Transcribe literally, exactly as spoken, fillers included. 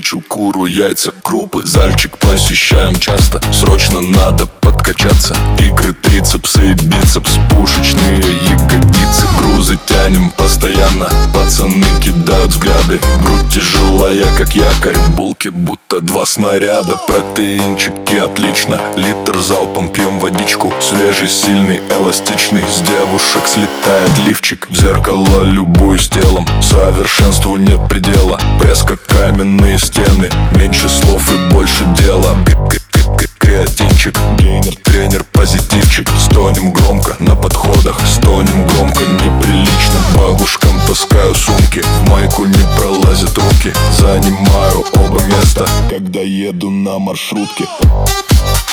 печу, куру, яйца, крупы. Зальчик посещаем часто, срочно надо подкачаться. Икры, трицепсы и бицепс, пушечные ягодицы. Грузы тянем постоянно, пацаны кидают взгляды. Грудь тяжелая, как якорь, булки будто два снаряда. Протеинчики отлично, литр залпом пьем водичку. Свежий, сильный, эластичный, с девушек слетает лифчик. В зеркало любуюсь телом, совершенству нет предела. Пресс как каменные стены, меньше слов и больше дела. Креатинчик, гейнер, тренер, позитивчик. Стонем громко на подходах, стонем громко неприлично. Бабушкам таскаю сумки, в майку не пролазят руки. Занимаю оба места, когда еду на маршрутке.